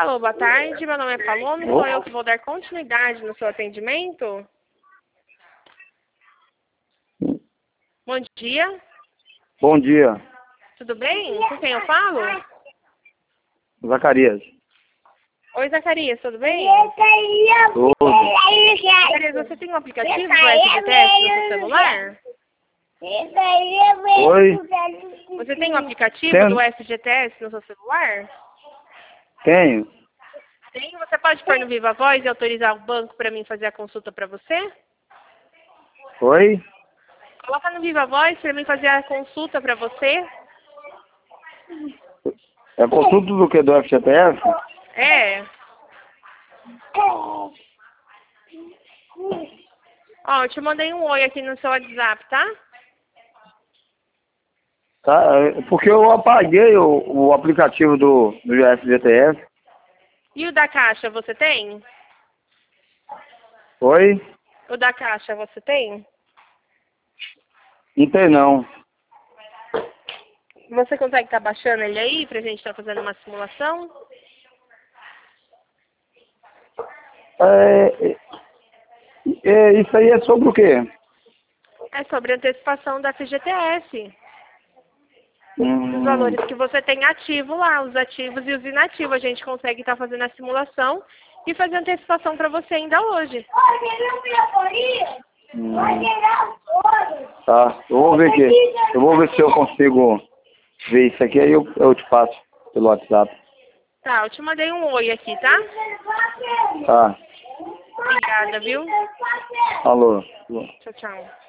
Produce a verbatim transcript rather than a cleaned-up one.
Alô, boa tarde. Meu nome é Paloma. Sou eu que vou dar continuidade no seu atendimento. Bom dia. Bom dia, Tudo bem? Com quem eu falo? Zacarias. Oi, Zacarias. Tudo bem? Tudo. Zacarias, você tem um aplicativo do S G T S no seu celular? Oi? Você tem um aplicativo Tenho. do S G T S no seu celular? Tenho. Tem. Você pode pôr no Viva Voz e autorizar o banco para mim fazer a consulta para você? Oi? Coloca no Viva Voz para mim fazer a consulta para você. É consulta do que? Do F G T S? É. Ó, eu te mandei um oi aqui no seu WhatsApp, tá? Tá, é, porque eu apaguei o, o aplicativo do, do F G T S. E o da Caixa, você tem? Oi? O da Caixa, você tem? Não tem não. Você consegue estar baixando ele aí pra gente estar fazendo uma simulação? É, é, é, isso aí é sobre o quê? É sobre a antecipação da F G T S. Os Hum, valores que você tem ativo lá, os ativos e os inativos. A gente consegue estar fazendo a simulação e fazer a antecipação para você ainda hoje. hum, tá, eu vou ver aqui. Eu vou ver se eu consigo ver isso aqui, aí eu, eu te passo pelo WhatsApp. Tá, eu te mandei um oi aqui, tá? Tá. Obrigada, viu? Alô. Tchau, tchau.